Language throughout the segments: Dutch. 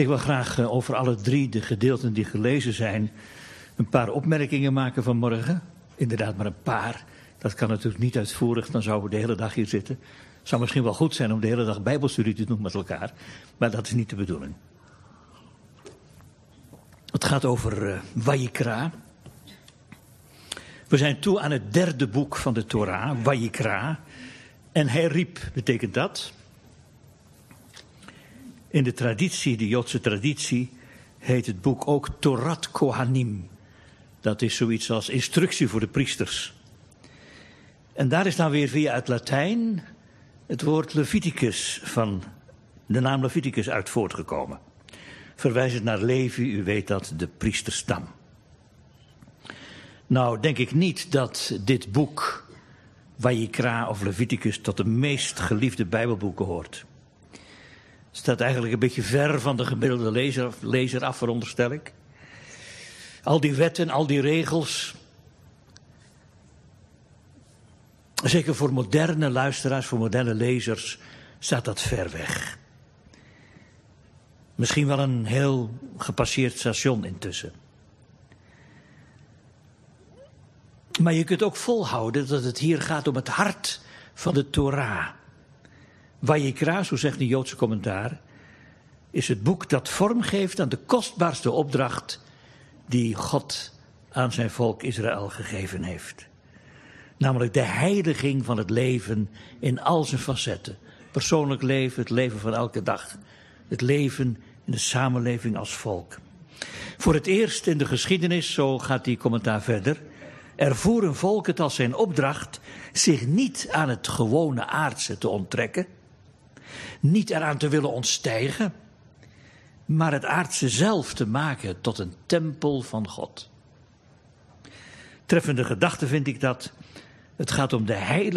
Ik wil graag over alle drie de gedeelten die gelezen zijn een paar opmerkingen maken vanmorgen. Inderdaad maar een paar. Dat kan natuurlijk niet uitvoerig, dan zouden we de hele dag hier zitten. Het zou misschien wel goed zijn om de hele dag bijbelstudie te doen met elkaar. Maar dat is niet de bedoeling. Het gaat over Vayikra. We zijn toe aan het derde boek van de Torah, Vayikra. En hij riep, betekent dat. In de traditie, de Joodse traditie, heet het boek ook Torat Kohanim. Dat is zoiets als instructie voor de priesters. En daar is dan weer via het Latijn het woord Leviticus van de naam Leviticus uit voortgekomen. Verwijzend naar Levi, u weet dat, de priesterstam. Nou, denk ik niet dat dit boek, Vayikra of Leviticus, tot de meest geliefde Bijbelboeken hoort. Het staat eigenlijk een beetje ver van de gemiddelde lezer af, veronderstel ik. Al die wetten, al die regels. Zeker voor moderne luisteraars, voor moderne lezers, staat dat ver weg. Misschien wel een heel gepasseerd station intussen. Maar je kunt ook volhouden dat het hier gaat om het hart van de Torah. Vayikra, zo zegt een Joodse commentaar, is het boek dat vorm geeft aan de kostbaarste opdracht die God aan zijn volk Israël gegeven heeft. Namelijk de heiliging van het leven in al zijn facetten. Persoonlijk leven, het leven van elke dag. Het leven in de samenleving als volk. Voor het eerst in de geschiedenis, zo gaat die commentaar verder, ervoer een volk het als zijn opdracht zich niet aan het gewone aardse te onttrekken, niet eraan te willen ontstijgen, maar het aardse zelf te maken tot een tempel van God. Treffende gedachte vind ik dat. Het gaat om de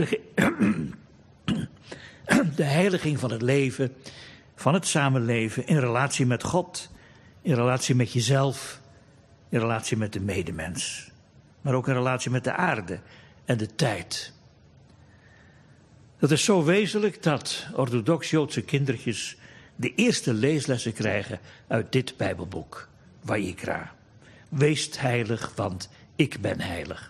heiliging van het leven, van het samenleven, in relatie met God, in relatie met jezelf, in relatie met de medemens. Maar ook in relatie met de aarde en de tijd. Dat is zo wezenlijk dat orthodox-Joodse kindertjes de eerste leeslessen krijgen uit dit Bijbelboek, Vayikra. Wees heilig, want ik ben heilig.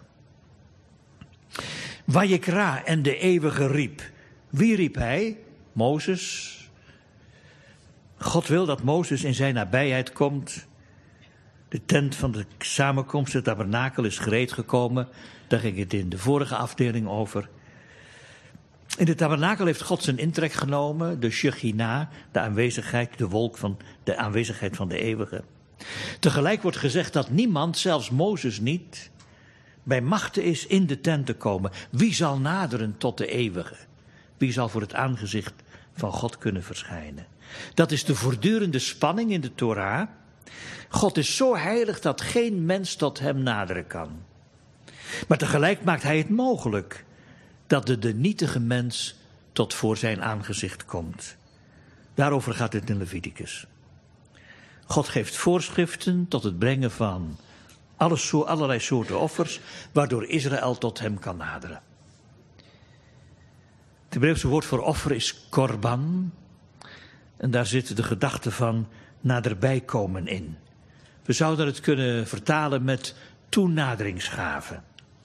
Vayikra en de eeuwige riep. Wie riep hij? Mozes. God wil dat Mozes in zijn nabijheid komt. De tent van de samenkomst, de tabernakel, is gereed gekomen. Daar ging het in de vorige afdeling over. In de tabernakel heeft God zijn intrek genomen. De Shechina, de aanwezigheid, de wolk van de aanwezigheid van de eeuwige. Tegelijk wordt gezegd dat niemand, zelfs Mozes niet, bij machte is in de tent te komen. Wie zal naderen tot de eeuwige? Wie zal voor het aangezicht van God kunnen verschijnen? Dat is de voortdurende spanning in de Torah. God is zo heilig dat geen mens tot hem naderen kan. Maar tegelijk maakt hij het mogelijk dat de nietige mens tot voor zijn aangezicht komt. Daarover gaat het in Leviticus. God geeft voorschriften tot het brengen van allerlei soorten offers, waardoor Israël tot hem kan naderen. Het Hebreeuwse woord voor offer is korban. En daar zit de gedachte van naderbij komen in. We zouden het kunnen vertalen met toenaderingsgave.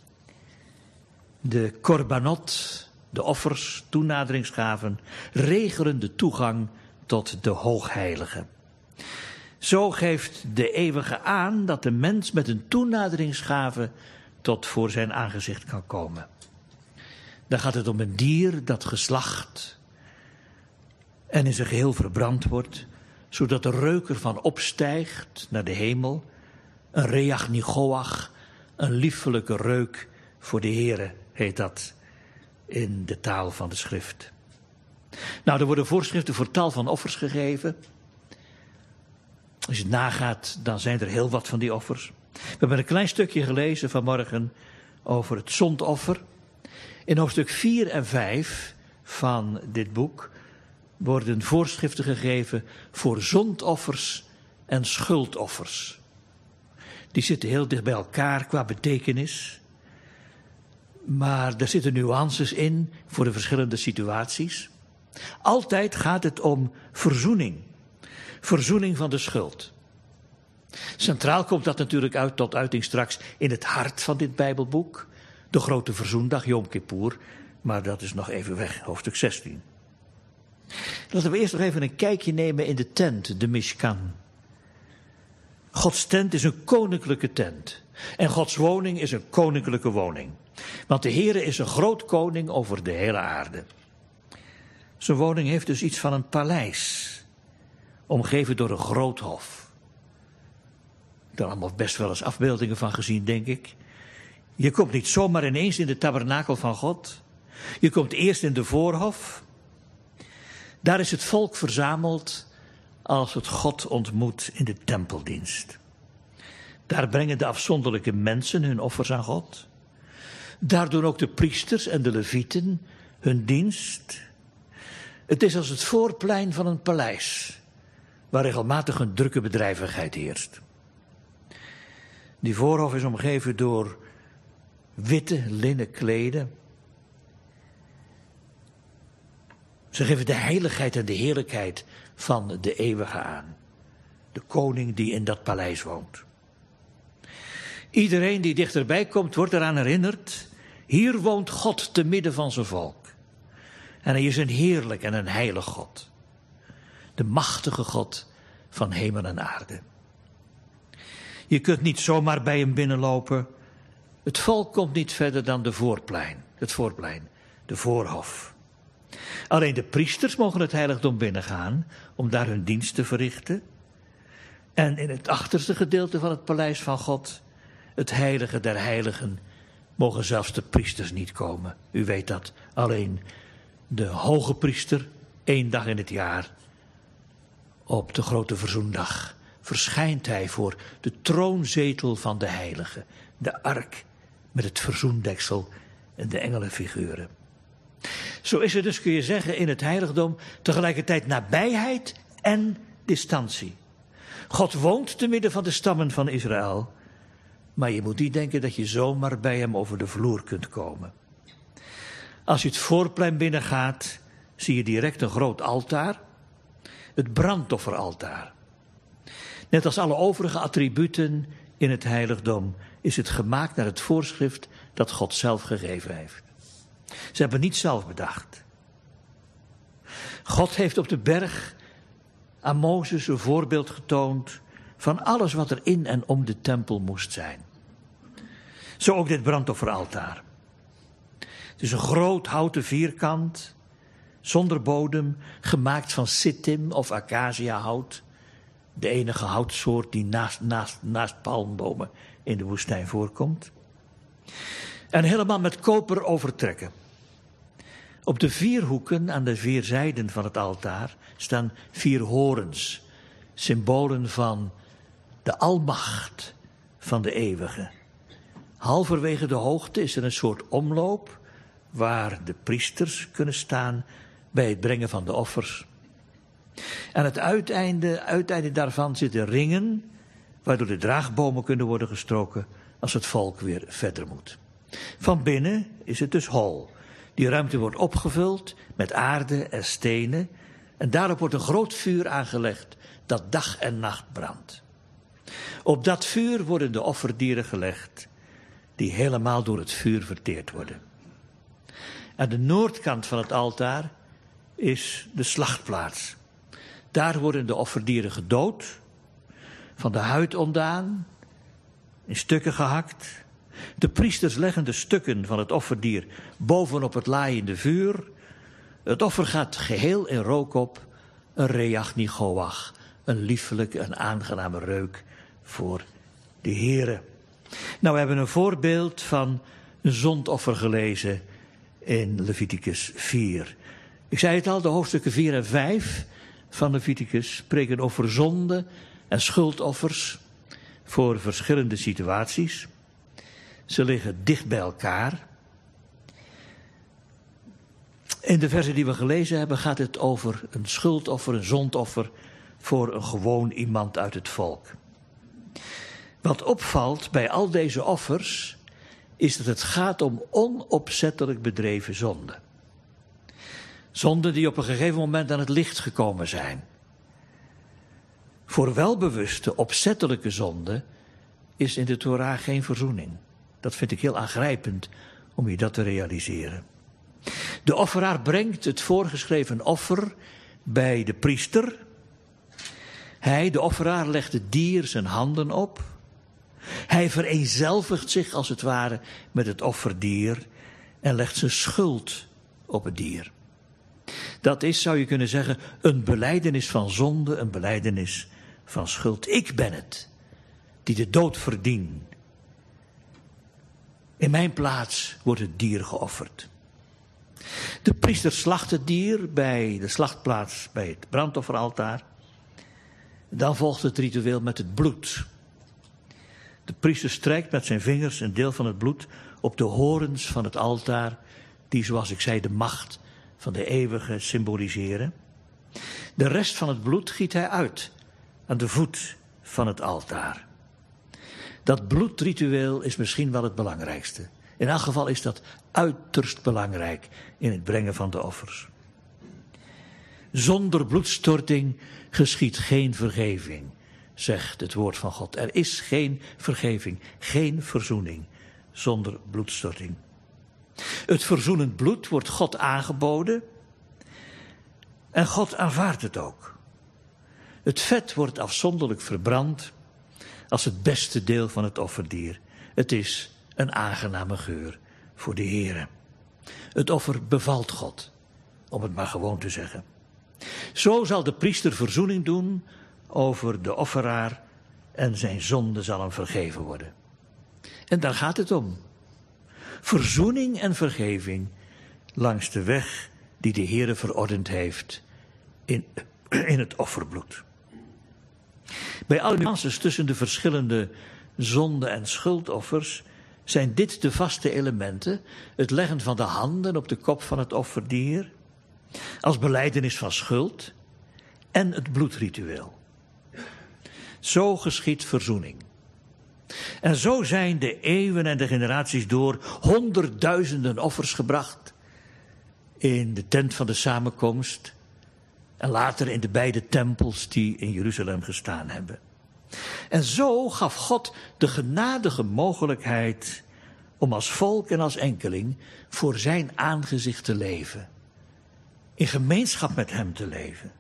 De korbanot, de offers, toenaderingsgaven, regelen de toegang tot de Hoogheilige. Zo geeft de eeuwige aan dat de mens met een toenaderingsgave tot voor zijn aangezicht kan komen. Dan gaat het om een dier dat geslacht en in zijn geheel verbrand wordt, zodat de reuk ervan opstijgt naar de hemel. Een reach nigoach, een liefelijke reuk voor de Heere, heet dat in de taal van de schrift. Nou, er worden voorschriften voor tal van offers gegeven. Als je het nagaat, dan zijn er heel wat van die offers. We hebben een klein stukje gelezen vanmorgen over het zondoffer. In hoofdstuk 4 en 5 van dit boek worden voorschriften gegeven voor zondoffers en schuldoffers. Die zitten heel dicht bij elkaar qua betekenis. Maar er zitten nuances in voor de verschillende situaties. Altijd gaat het om verzoening. Verzoening van de schuld. Centraal komt dat natuurlijk tot uiting straks in het hart van dit Bijbelboek. De grote verzoendag, Yom Kippur. Maar dat is nog even weg, hoofdstuk 16. Laten we eerst nog even een kijkje nemen in de tent, de Mishkan. Gods tent is een koninklijke tent. En Gods woning is een koninklijke woning. Want de Heere is een groot koning over de hele aarde. Zijn woning heeft dus iets van een paleis. Omgeven door een groot hof. Daar allemaal best wel eens afbeeldingen van gezien, denk ik. Je komt niet zomaar ineens in de tabernakel van God. Je komt eerst in de voorhof. Daar is het volk verzameld als het God ontmoet in de tempeldienst. Daar brengen de afzonderlijke mensen hun offers aan God. Daar doen ook de priesters en de levieten hun dienst. Het is als het voorplein van een paleis, waar regelmatig een drukke bedrijvigheid heerst. Die voorhof is omgeven door witte linnen kleden. Ze geven de heiligheid en de heerlijkheid van de eeuwige aan. De koning die in dat paleis woont. Iedereen die dichterbij komt wordt eraan herinnerd. Hier woont God te midden van zijn volk. En hij is een heerlijk en een heilig God. De machtige God van hemel en aarde. Je kunt niet zomaar bij hem binnenlopen. Het volk komt niet verder dan het voorplein, de voorhof. Alleen de priesters mogen het heiligdom binnengaan om daar hun dienst te verrichten. En in het achterste gedeelte van het paleis van God, het heilige der heiligen, mogen zelfs de priesters niet komen. U weet dat, alleen de hoge priester 1 dag in het jaar, op de grote verzoendag, verschijnt hij voor de troonzetel van de heilige, de ark met het verzoendeksel en de engelenfiguren. Zo is er dus, kun je zeggen, in het heiligdom tegelijkertijd nabijheid en distantie. God woont te midden van de stammen van Israël, maar je moet niet denken dat je zomaar bij hem over de vloer kunt komen. Als je het voorplein binnengaat, zie je direct een groot altaar, het brandofferaltaar. Net als alle overige attributen in het heiligdom is het gemaakt naar het voorschrift dat God zelf gegeven heeft. Ze hebben niet zelf bedacht. God heeft op de berg aan Mozes een voorbeeld getoond van alles wat er in en om de tempel moest zijn. Zo ook dit brandofferaltaar. Het is een groot houten vierkant, zonder bodem, gemaakt van sittim of acaciahout. De enige houtsoort die naast palmbomen in de woestijn voorkomt. En helemaal met koper overtrekken. Op de 4 hoeken aan de 4 zijden van het altaar staan 4 horens. Symbolen van de almacht van de eeuwige. Halverwege de hoogte is er een soort omloop waar de priesters kunnen staan bij het brengen van de offers. Aan het uiteinde daarvan zitten ringen, waardoor de draagbomen kunnen worden gestroken als het volk weer verder moet. Van binnen is het dus hol. Die ruimte wordt opgevuld met aarde en stenen en daarop wordt een groot vuur aangelegd dat dag en nacht brandt. Op dat vuur worden de offerdieren gelegd die helemaal door het vuur verteerd worden. Aan de noordkant van het altaar is de slachtplaats. Daar worden de offerdieren gedood, van de huid ontdaan, in stukken gehakt. De priesters leggen de stukken van het offerdier bovenop het laaiende vuur. Het offer gaat geheel in rook op, een reach nigoach, een liefelijke en aangename reuk voor de Heere. Nou, we hebben een voorbeeld van een zondoffer gelezen in Leviticus 4. Ik zei het al, de hoofdstukken 4 en 5 van Leviticus spreken over zonde en schuldoffers voor verschillende situaties. Ze liggen dicht bij elkaar. In de versen die we gelezen hebben gaat het over een schuldoffer, een zondoffer voor een gewoon iemand uit het volk. Wat opvalt bij al deze offers is dat het gaat om onopzettelijk bedreven zonden. Zonden die op een gegeven moment aan het licht gekomen zijn. Voor welbewuste, opzettelijke zonde is in de Torah geen verzoening. Dat vind ik heel aangrijpend om je dat te realiseren. De offeraar brengt het voorgeschreven offer bij de priester. Hij, de offeraar, legt het dier zijn handen op. Hij vereenzelvigt zich als het ware met het offerdier en legt zijn schuld op het dier. Dat is, zou je kunnen zeggen, een belijdenis van zonde, een belijdenis van schuld. Ik ben het die de dood verdien. In mijn plaats wordt het dier geofferd. De priester slacht het dier bij de slachtplaats bij het brandofferaltaar. Dan volgt het ritueel met het bloed. De priester strijkt met zijn vingers een deel van het bloed op de horens van het altaar, die, zoals ik zei, de macht van de eeuwige symboliseren. De rest van het bloed giet hij uit aan de voet van het altaar. Dat bloedritueel is misschien wel het belangrijkste. In elk geval is dat uiterst belangrijk in het brengen van de offers. Zonder bloedstorting geschiedt geen vergeving, zegt het woord van God. Er is geen vergeving, geen verzoening zonder bloedstorting. Het verzoenend bloed wordt God aangeboden en God aanvaardt het ook. Het vet wordt afzonderlijk verbrand als het beste deel van het offerdier. Het is een aangename geur voor de Heere. Het offer bevalt God, om het maar gewoon te zeggen. Zo zal de priester verzoening doen over de offeraar en zijn zonde zal hem vergeven worden. En daar gaat het om. Verzoening en vergeving langs de weg die de Heere verordend heeft in het offerbloed. Bij alle nuances tussen de verschillende zonde- en schuldoffers zijn dit de vaste elementen: het leggen van de handen op de kop van het offerdier, als belijdenis van schuld, en het bloedritueel. Zo geschiedt verzoening. En zo zijn de eeuwen en de generaties door honderdduizenden offers gebracht in de tent van de samenkomst en later in de beide tempels die in Jeruzalem gestaan hebben. En zo gaf God de genadige mogelijkheid om als volk en als enkeling voor zijn aangezicht te leven. In gemeenschap met hem te leven.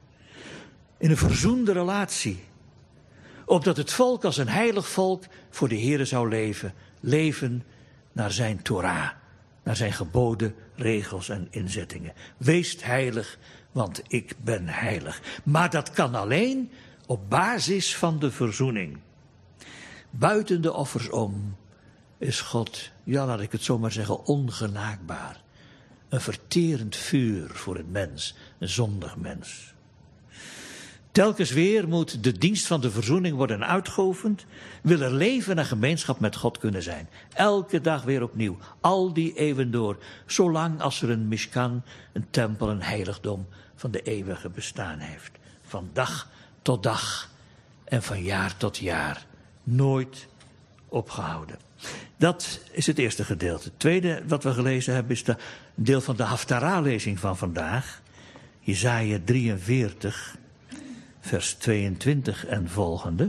In een verzoende relatie. Opdat het volk als een heilig volk voor de Heere zou leven. Leven naar zijn Torah. Naar zijn geboden, regels en inzettingen. Wees heilig, want ik ben heilig. Maar dat kan alleen op basis van de verzoening. Buiten de offers om is God, ja laat ik het zo maar zeggen, ongenaakbaar. Een verterend vuur voor het mens, een zondig mens. Telkens weer moet de dienst van de verzoening worden uitgeoefend. Wil er leven en gemeenschap met God kunnen zijn. Elke dag weer opnieuw. Al die eeuwen door. Zolang als er een mishkan, een tempel, een heiligdom van de eeuwige bestaan heeft. Van dag tot dag en van jaar tot jaar. Nooit opgehouden. Dat is het eerste gedeelte. Het tweede wat we gelezen hebben is een deel van de Haftarah-lezing van vandaag. Jesaja 43, vers 22 en volgende.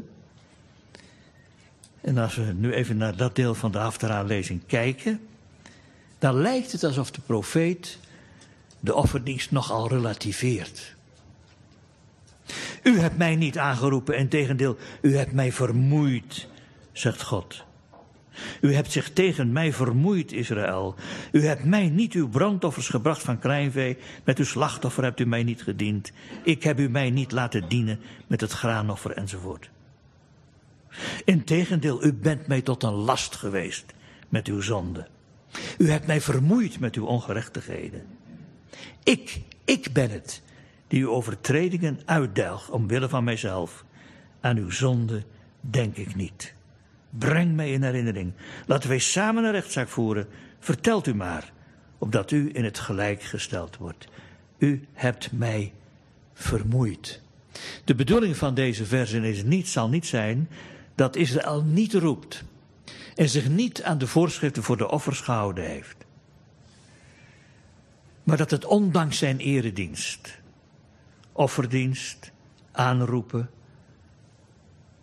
En als we nu even naar dat deel van de Haftarah-lezing kijken, dan lijkt het alsof de profeet de offerdienst nogal relativeert. U hebt mij niet aangeroepen, integendeel, u hebt mij vermoeid, zegt God. U hebt zich tegen mij vermoeid, Israël. U hebt mij niet uw brandoffers gebracht van kleinvee. Met uw slachtoffer hebt u mij niet gediend. Ik heb u mij niet laten dienen met het graanoffer enzovoort. Integendeel, u bent mij tot een last geweest met uw zonde. U hebt mij vermoeid met uw ongerechtigheden. Ik ben het die uw overtredingen uitdelg omwille van mijzelf. Aan uw zonde denk ik niet. Breng mij in herinnering. Laten wij samen een rechtszaak voeren. Vertelt u maar, opdat u in het gelijk gesteld wordt. U hebt mij vermoeid. De bedoeling van deze versen zal niet zijn dat Israël niet roept en zich niet aan de voorschriften voor de offers gehouden heeft. Maar dat het ondanks zijn eredienst, offerdienst, aanroepen,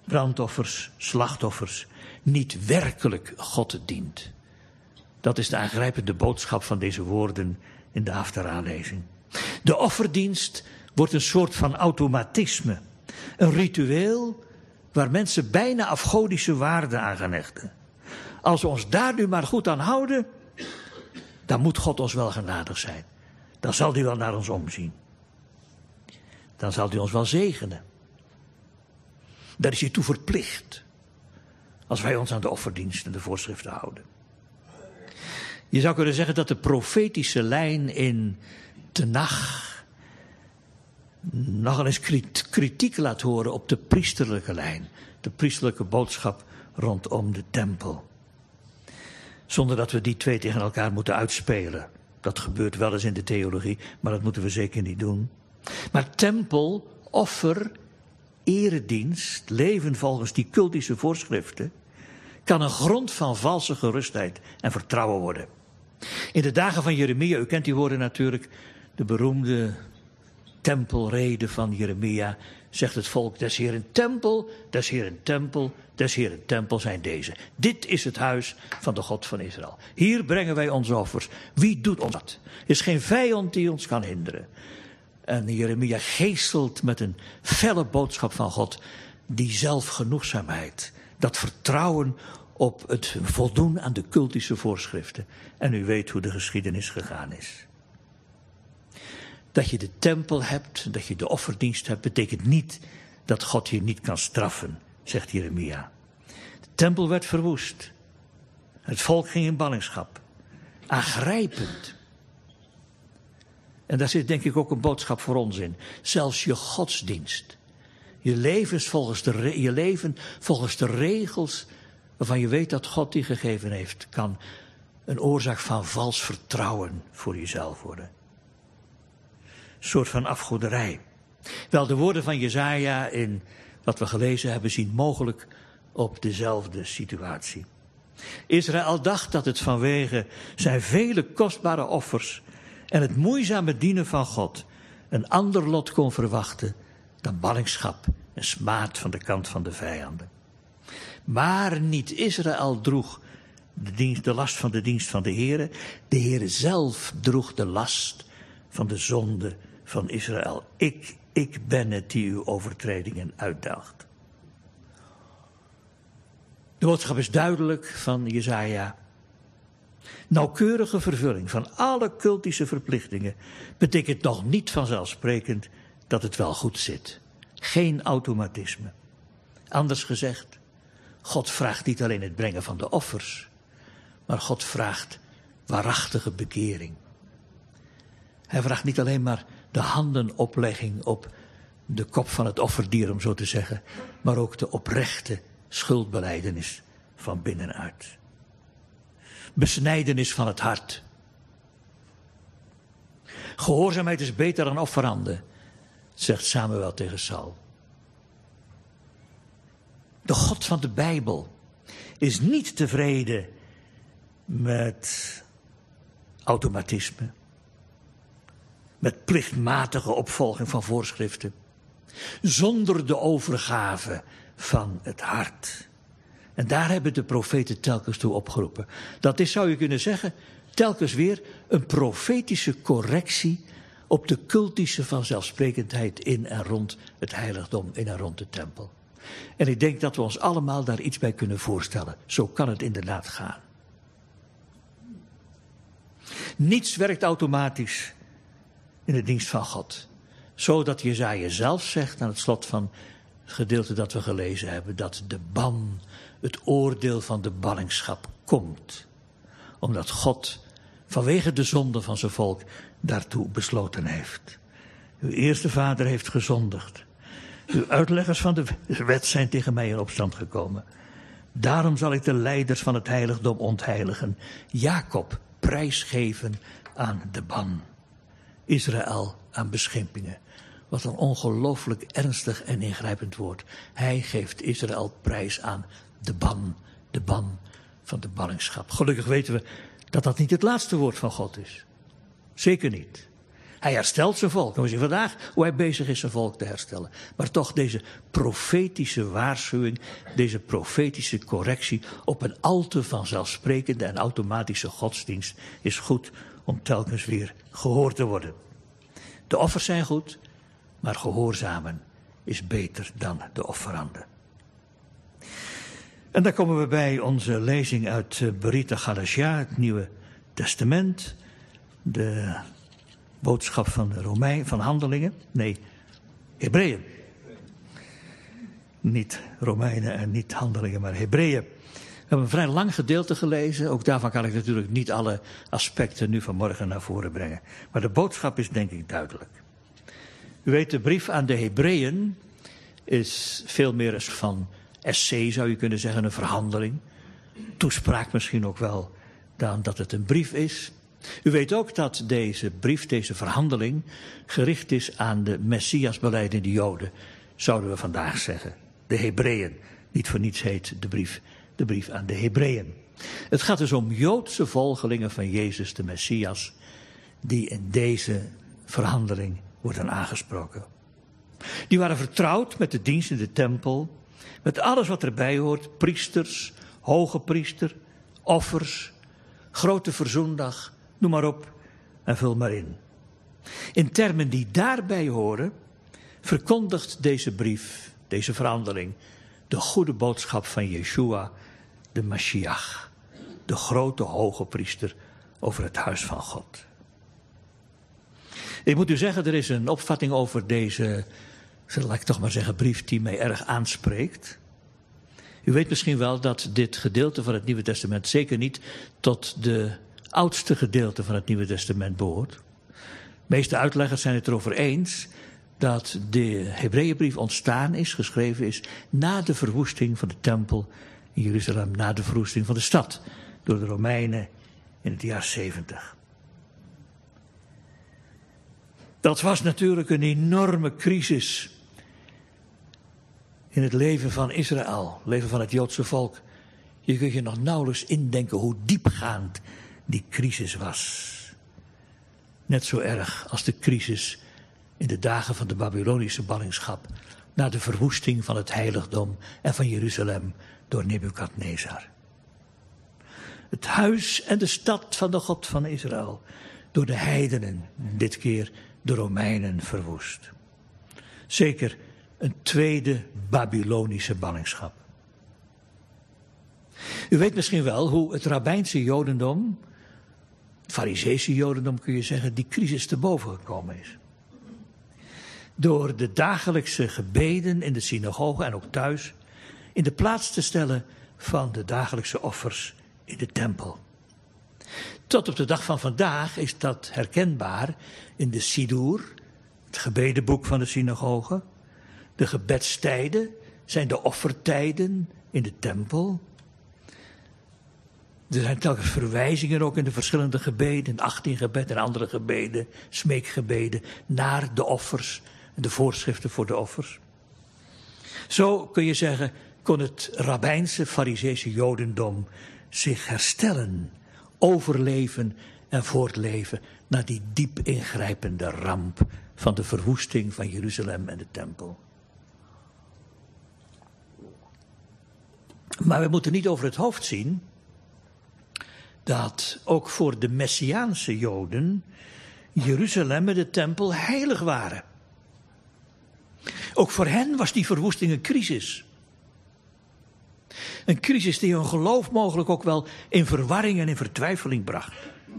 brandoffers, slachtoffers, niet werkelijk God dient. Dat is de aangrijpende boodschap van deze woorden in de Haftarah-lezing. De offerdienst wordt een soort van automatisme. Een ritueel waar mensen bijna afgodische waarden aan gaan hechten. Als we ons daar nu maar goed aan houden, dan moet God ons wel genadig zijn. Dan zal hij wel naar ons omzien. Dan zal hij ons wel zegenen. Daar is hij toe verplicht. Als wij ons aan de offerdienst en de voorschriften houden. Je zou kunnen zeggen dat de profetische lijn in Tenach nogal eens kritiek laat horen op de priesterlijke lijn. De priesterlijke boodschap rondom de tempel. Zonder dat we die twee tegen elkaar moeten uitspelen. Dat gebeurt wel eens in de theologie, maar dat moeten we zeker niet doen. Maar tempel, offer, eredienst, leven volgens die cultische voorschriften, kan een grond van valse gerustheid en vertrouwen worden. In de dagen van Jeremia, u kent die woorden natuurlijk, de beroemde tempelrede van Jeremia, zegt het volk: des Heeren tempel, des Heeren tempel, des Heeren tempel zijn deze. Dit is het huis van de God van Israël. Hier brengen wij onze offers. Wie doet ons dat? Er is geen vijand die ons kan hinderen. En Jeremia geestelt met een felle boodschap van God die zelfgenoegzaamheid, dat vertrouwen op het voldoen aan de cultische voorschriften. En u weet hoe de geschiedenis gegaan is. Dat je de tempel hebt, dat je de offerdienst hebt, betekent niet dat God je niet kan straffen, zegt Jeremia. De tempel werd verwoest. Het volk ging in ballingschap. Aangrijpend. En daar zit denk ik ook een boodschap voor ons in. Zelfs je godsdienst. Je leven volgens de regels waarvan je weet dat God die gegeven heeft, kan een oorzaak van vals vertrouwen voor jezelf worden. Een soort van afgoderij. Wel, de woorden van Jesaja in wat we gelezen hebben zien mogelijk op dezelfde situatie. Israël dacht dat het vanwege zijn vele kostbare offers en het moeizame dienen van God een ander lot kon verwachten dan ballingschap en smaad van de kant van de vijanden. Maar niet Israël droeg de last van de dienst van de Heere. De Heere zelf droeg de last van de zonde van Israël. Ik ben het die uw overtredingen uitdaagt. De boodschap is duidelijk van Jesaja. Nauwkeurige vervulling van alle cultische verplichtingen betekent nog niet vanzelfsprekend dat het wel goed zit. Geen automatisme. Anders gezegd, God vraagt niet alleen het brengen van de offers, maar God vraagt waarachtige bekering. Hij vraagt niet alleen maar de handenoplegging op de kop van het offerdier, om zo te zeggen, maar ook de oprechte schuldbelijdenis van binnenuit. Besnijdenis van het hart. Gehoorzaamheid is beter dan offeranden, zegt Samuel tegen Saul. De God van de Bijbel is niet tevreden met automatisme, met plichtmatige opvolging van voorschriften, zonder de overgave van het hart. En daar hebben de profeten telkens toe opgeroepen. Dat is, zou je kunnen zeggen, telkens weer een profetische correctie op de cultische vanzelfsprekendheid in en rond het heiligdom, in en rond de tempel. En ik denk dat we ons allemaal daar iets bij kunnen voorstellen. Zo kan het inderdaad gaan. Niets werkt automatisch in de dienst van God. Zodat Jesaja zelf zegt aan het slot van het gedeelte dat we gelezen hebben, dat de ban, het oordeel van de ballingschap komt. Omdat God vanwege de zonde van zijn volk daartoe besloten heeft. Uw eerste vader heeft gezondigd. Uw uitleggers van de wet zijn tegen mij in opstand gekomen. Daarom zal ik de leiders van het heiligdom ontheiligen. Jacob prijsgeven aan de ban. Israël aan beschimpingen. Wat een ongelooflijk ernstig en ingrijpend woord. Hij geeft Israël prijs aan de ban van de ballingschap. Gelukkig weten we dat dat niet het laatste woord van God is. Zeker niet. Hij herstelt zijn volk. We zien vandaag hoe hij bezig is zijn volk te herstellen. Maar toch deze profetische waarschuwing, deze profetische correctie op een al te vanzelfsprekende en automatische godsdienst is goed om telkens weer gehoord te worden. De offers zijn goed, maar gehoorzamen is beter dan de offeranden. En dan komen we bij onze lezing uit Berita Galatia, het Nieuwe Testament. De boodschap van van Handelingen. Nee, Hebreeën. Niet Romeinen en niet Handelingen, maar Hebreeën. We hebben een vrij lang gedeelte gelezen. Ook daarvan kan ik natuurlijk niet alle aspecten nu vanmorgen naar voren brengen. Maar de boodschap is denk ik duidelijk. U weet, de brief aan de Hebreeën is veel meer van essay, zou je kunnen zeggen, een verhandeling. Toespraak misschien ook wel, dan dat het een brief is. U weet ook dat deze brief, deze verhandeling, gericht is aan de Messiasbelijdende Joden, zouden we vandaag zeggen. De Hebreeën. Niet voor niets heet de brief aan de Hebreeën. Het gaat dus om Joodse volgelingen van Jezus de Messias, die in deze verhandeling worden aangesproken. Die waren vertrouwd met de dienst in de tempel, met alles wat erbij hoort, priesters, hoge priester, offers, grote verzoendag, noem maar op en vul maar in. In termen die daarbij horen, verkondigt deze brief, deze verhandeling, de goede boodschap van Yeshua, de Mashiach, de grote hoge priester over het huis van God. Ik moet u zeggen, er is een opvatting over deze, laat ik toch maar zeggen, brief die mij erg aanspreekt. U weet misschien wel dat dit gedeelte van het Nieuwe Testament zeker niet tot de oudste gedeelte van het Nieuwe Testament behoort. De meeste uitleggers zijn het erover eens dat de Hebreeënbrief ontstaan is, geschreven is, na de verwoesting van de tempel in Jeruzalem, na de verwoesting van de stad door de Romeinen in het jaar 70. Dat was natuurlijk een enorme crisis in het leven van Israël, het leven van het Joodse volk. Je kunt je nog nauwelijks indenken hoe diepgaand die crisis was. Net zo erg als de crisis in de dagen van de Babylonische ballingschap, na de verwoesting van het heiligdom en van Jeruzalem door Nebukadnezar. Het huis en de stad van de God van Israël door de heidenen, dit keer de Romeinen, verwoest. Zeker een tweede Babylonische ballingschap. U weet misschien wel hoe het rabbijnse jodendom, het fariseese jodendom kun je zeggen, die crisis te boven gekomen is. Door de dagelijkse gebeden in de synagoge en ook thuis in de plaats te stellen van de dagelijkse offers in de tempel. Tot op de dag van vandaag is dat herkenbaar in de Sidur, het gebedenboek van de synagoge. De gebedstijden zijn de offertijden in de tempel. Er zijn telkens verwijzingen ook in de verschillende gebeden, 18 gebed en andere gebeden, smeekgebeden, naar de offers en de voorschriften voor de offers. Zo kun je zeggen, kon het rabbijnse fariseese jodendom zich herstellen, overleven en voortleven na die diep ingrijpende ramp van de verwoesting van Jeruzalem en de tempel. Maar we moeten niet over het hoofd zien dat ook voor de Messiaanse Joden Jeruzalem en de tempel heilig waren. Ook voor hen was die verwoesting een crisis. Een crisis die hun geloof mogelijk ook wel in verwarring en in vertwijfeling bracht.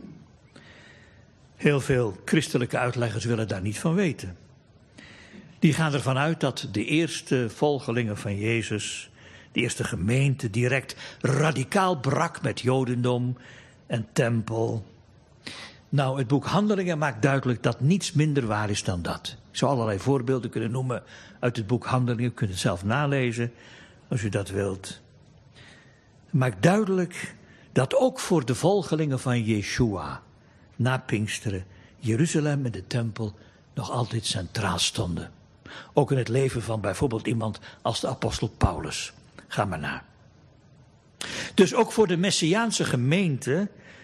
Heel veel christelijke uitleggers willen daar niet van weten. Die gaan ervan uit dat de eerste volgelingen van Jezus, de eerste gemeente, direct radicaal brak met jodendom en tempel. Nou, het boek Handelingen maakt duidelijk dat niets minder waar is dan dat. Ik zou allerlei voorbeelden kunnen noemen uit het boek Handelingen. U kunt het zelf nalezen als u dat wilt. Het maakt duidelijk dat ook voor de volgelingen van Yeshua na Pinksteren Jeruzalem en de tempel nog altijd centraal stonden. Ook in het leven van bijvoorbeeld iemand als de apostel Paulus. Ga maar na. Dus ook voor de Messiaanse gemeente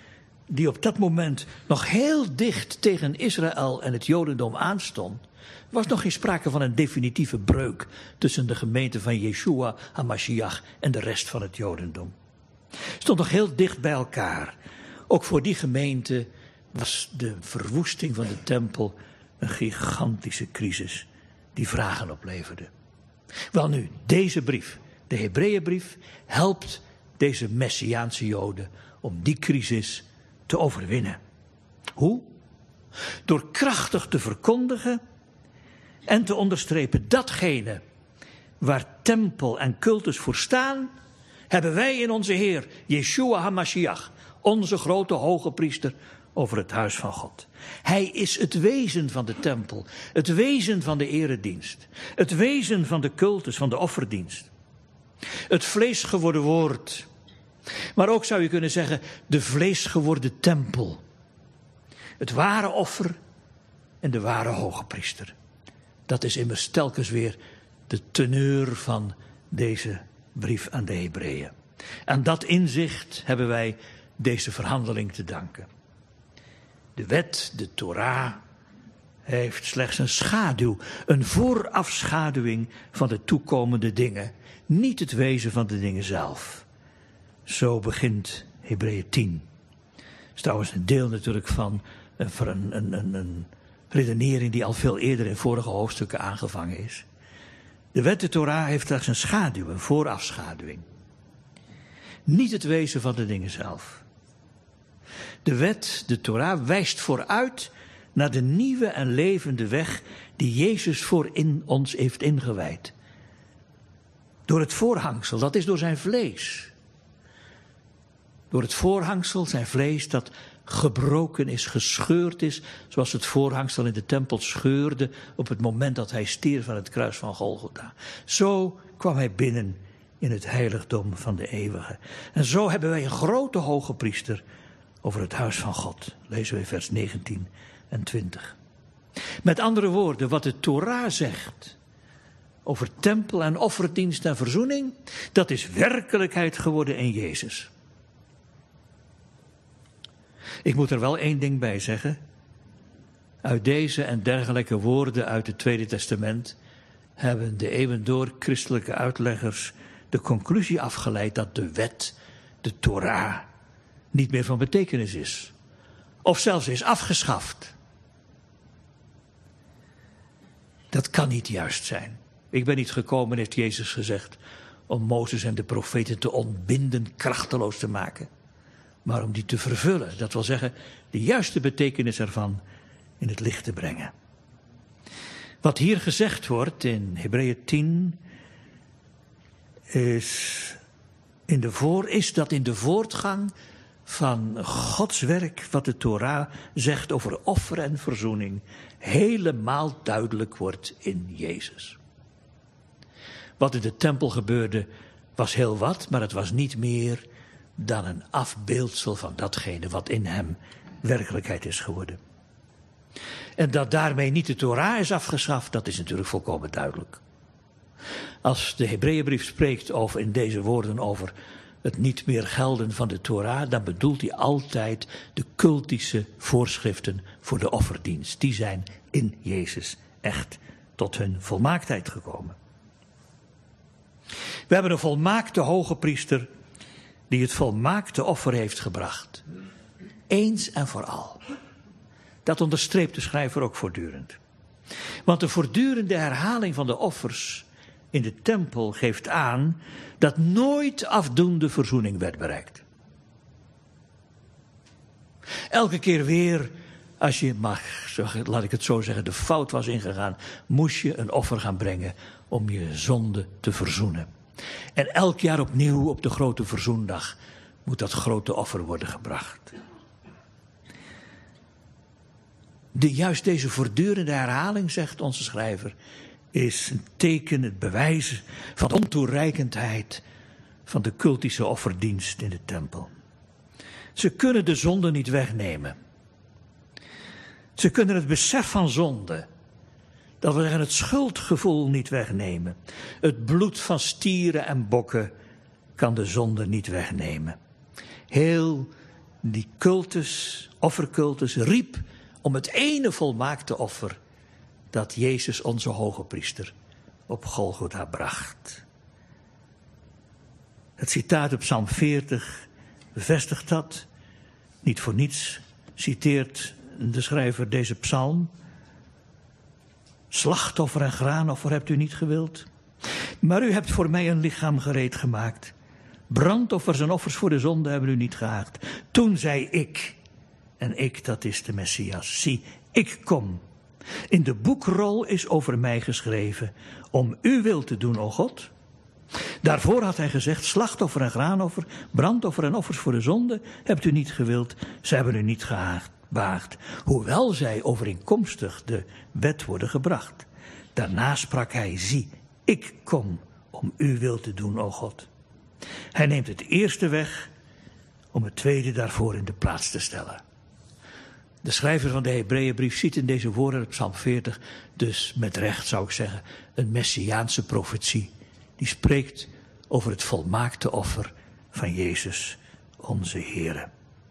die op dat moment nog heel dicht tegen Israël en het Jodendom aanstond, was nog geen sprake van een definitieve breuk tussen de gemeente van Yeshua HaMashiach en de rest van het Jodendom. Stond nog heel dicht bij elkaar. Ook voor die gemeente was de verwoesting van de tempel een gigantische crisis die vragen opleverde. Welnu, deze brief, de Hebreeënbrief, helpt deze Messiaanse Joden om die crisis te overwinnen. Hoe? Door krachtig te verkondigen en te onderstrepen datgene waar tempel en cultus voor staan, hebben wij in onze Heer, Yeshua HaMashiach, onze grote hoge priester over het huis van God. Hij is het wezen van de tempel, het wezen van de eredienst, het wezen van de cultus, van de offerdienst. Het vlees geworden woord, maar ook zou je kunnen zeggen de vlees geworden tempel. Het ware offer en de ware hoge priester. Dat is immers telkens weer de teneur van deze brief aan de Hebreeën. Aan dat inzicht hebben wij deze verhandeling te danken. De wet, de Torah, heeft slechts een schaduw, een voorafschaduwing van de toekomende dingen. Niet het wezen van de dingen zelf. Zo begint Hebreeën 10. Dat is trouwens een deel natuurlijk van een redenering die al veel eerder in vorige hoofdstukken aangevangen is. De wet, de Torah, heeft slechts een schaduw, een voorafschaduwing. Niet het wezen van de dingen zelf. De wet, de Torah, wijst vooruit naar de nieuwe en levende weg die Jezus voor in ons heeft ingewijd. Door het voorhangsel, dat is door zijn vlees. Door het voorhangsel, zijn vlees, dat gebroken is, gescheurd is, zoals het voorhangsel in de tempel scheurde op het moment dat hij stierf aan het kruis van Golgotha. Zo kwam hij binnen in het heiligdom van de eeuwige. En zo hebben wij een grote hoge priester over het huis van God. Lezen we vers 19 en 20. Met andere woorden, wat de Torah zegt over tempel en offerdienst en verzoening, dat is werkelijkheid geworden in Jezus. Ik moet er wel één ding bij zeggen. Uit deze en dergelijke woorden uit het Tweede Testament hebben de eeuwen door christelijke uitleggers de conclusie afgeleid dat de wet, de Torah, niet meer van betekenis is. Of zelfs is afgeschaft. Dat kan niet juist zijn. Ik ben niet gekomen, heeft Jezus gezegd, om Mozes en de profeten te ontbinden, krachteloos te maken. Maar om die te vervullen, dat wil zeggen, de juiste betekenis ervan in het licht te brengen. Wat hier gezegd wordt in Hebreeën 10 is dat in de voortgang van Gods werk, wat de Torah zegt over offer en verzoening, helemaal duidelijk wordt in Jezus. Wat in de tempel gebeurde was heel wat, maar het was niet meer dan een afbeeldsel van datgene wat in hem werkelijkheid is geworden. En dat daarmee niet de Torah is afgeschaft, dat is natuurlijk volkomen duidelijk. Als de Hebreeënbrief spreekt over, in deze woorden over het niet meer gelden van de Torah, dan bedoelt hij altijd de cultische voorschriften voor de offerdienst. Die zijn in Jezus echt tot hun volmaaktheid gekomen. We hebben een volmaakte hoge priester die het volmaakte offer heeft gebracht. Eens en voor al. Dat onderstreept de schrijver ook voortdurend. Want de voortdurende herhaling van de offers in de tempel geeft aan dat nooit afdoende verzoening werd bereikt. Elke keer weer, als je, laat ik het zo zeggen, de fout was ingegaan, moest je een offer gaan brengen om je zonde te verzoenen. En elk jaar opnieuw op de grote verzoendag moet dat grote offer worden gebracht. Juist deze voortdurende herhaling, zegt onze schrijver, is een teken, het bewijs van de ontoereikendheid van de cultische offerdienst in de tempel. Ze kunnen de zonde niet wegnemen. Ze kunnen het besef van zonde, dat we zeggen het schuldgevoel, niet wegnemen. Het bloed van stieren en bokken kan de zonde niet wegnemen. Heel die offercultus riep om het ene volmaakte offer dat Jezus onze hoge priester op Golgotha bracht. Het citaat op Psalm 40 bevestigt dat. Niet voor niets citeert de schrijver deze psalm. Slachtoffer en graanoffer hebt u niet gewild, maar u hebt voor mij een lichaam gereed gemaakt. Brandoffers en offers voor de zonde hebben u niet gehaagd. Toen zei ik, en ik, dat is de Messias, zie, ik kom. In de boekrol is over mij geschreven, om uw wil te doen, o God. Daarvoor had hij gezegd, slachtoffer en graanoffer, brandoffer en offers voor de zonde hebt u niet gewild, ze hebben u niet gewaagd, hoewel zij overeenkomstig de wet worden gebracht. Daarna sprak hij, zie, ik kom om uw wil te doen, o God. Hij neemt het eerste weg om het tweede daarvoor in de plaats te stellen. De schrijver van de Hebreeënbrief ziet in deze woorden, Psalm 40, dus met recht zou ik zeggen, een messiaanse profetie. Die spreekt over het volmaakte offer van Jezus, onze Heere.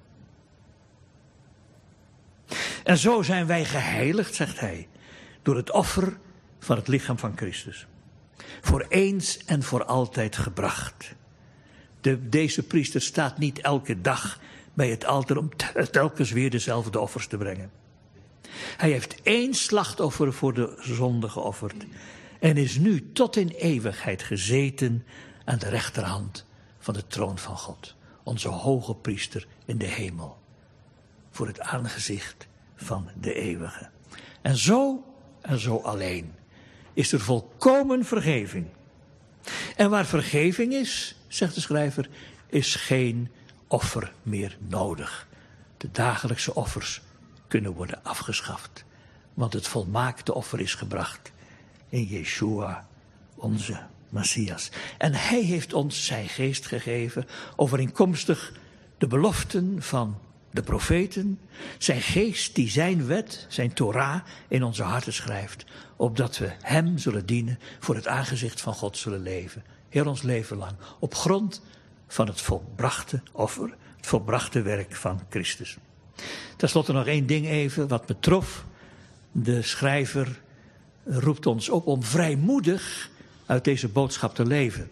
En zo zijn wij geheiligd, zegt hij, door het offer van het lichaam van Christus. Voor eens en voor altijd gebracht. Deze priester staat niet elke dag bij het altaar om telkens weer dezelfde offers te brengen. Hij heeft één slachtoffer voor de zonde geofferd en is nu tot in eeuwigheid gezeten aan de rechterhand van de troon van God. Onze hoge priester in de hemel. Voor het aangezicht van de eeuwige. En zo alleen is er volkomen vergeving. En waar vergeving is, zegt de schrijver, is geen offer meer nodig. De dagelijkse offers kunnen worden afgeschaft. Want het volmaakte offer is gebracht in Yeshua, onze Messias. En hij heeft ons zijn geest gegeven, overeenkomstig de beloften van de profeten. Zijn geest die zijn wet, zijn Torah in onze harten schrijft. Opdat we hem zullen dienen, voor het aangezicht van God zullen leven. Heel ons leven lang. Op grond van het volbrachte offer, het volbrachte werk van Christus. Ten slotte nog één ding even, wat me trof. De schrijver roept ons op om vrijmoedig uit deze boodschap te leven.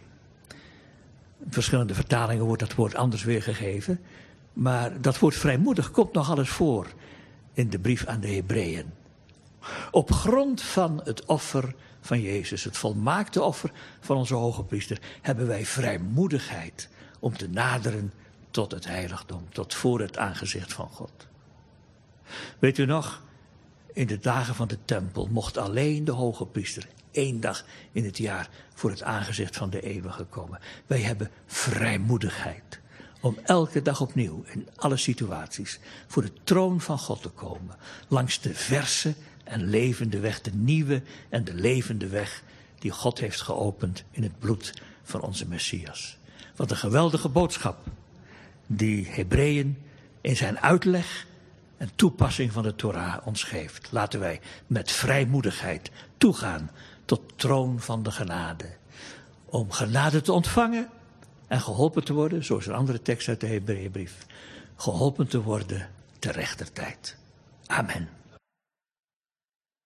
In verschillende vertalingen wordt dat woord anders weergegeven. Maar dat woord vrijmoedig komt nog eens voor in de brief aan de Hebreeën. Op grond van het offer van Jezus, het volmaakte offer van onze hoge priester, hebben wij vrijmoedigheid om te naderen tot het heiligdom, tot voor het aangezicht van God. Weet u nog, in de dagen van de tempel mocht alleen de hoge priester 1 dag in het jaar voor het aangezicht van de eeuwige komen. Wij hebben vrijmoedigheid om elke dag opnieuw in alle situaties voor de troon van God te komen. Langs de verse en levende weg, de nieuwe en de levende weg die God heeft geopend in het bloed van onze Messias. Wat een geweldige boodschap die Hebreeën in zijn uitleg en toepassing van de Torah ons geeft. Laten wij met vrijmoedigheid toegaan tot troon van de genade. Om genade te ontvangen en geholpen te worden, zoals een andere tekst uit de Hebreeënbrief, geholpen te worden ter rechter tijd. Amen.